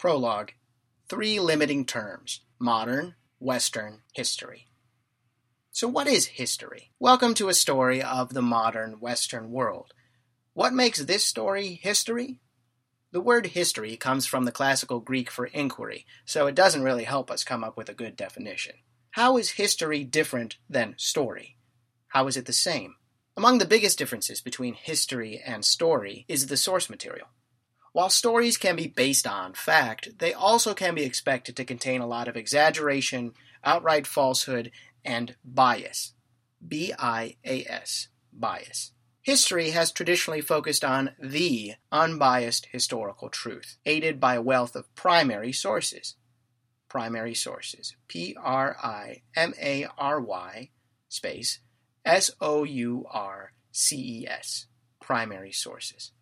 Prologue. 3 limiting terms: modern, Western, history. So what is history? Welcome to a story of the modern Western world. What makes this story history? The word history comes from the classical Greek for inquiry, so it doesn't really help us come up with a good definition. How is history different than story? How is it the same? Among the biggest differences between history and story is the source material. While stories can be based on fact, they also can be expected to contain a lot of exaggeration, outright falsehood, and bias. B-I-A-S. Bias. History has traditionally focused on the unbiased historical truth, aided by a wealth of primary sources. Primary sources. P-R-I-M-A-R-Y space S-O-U-R-C-E-S. Primary sources.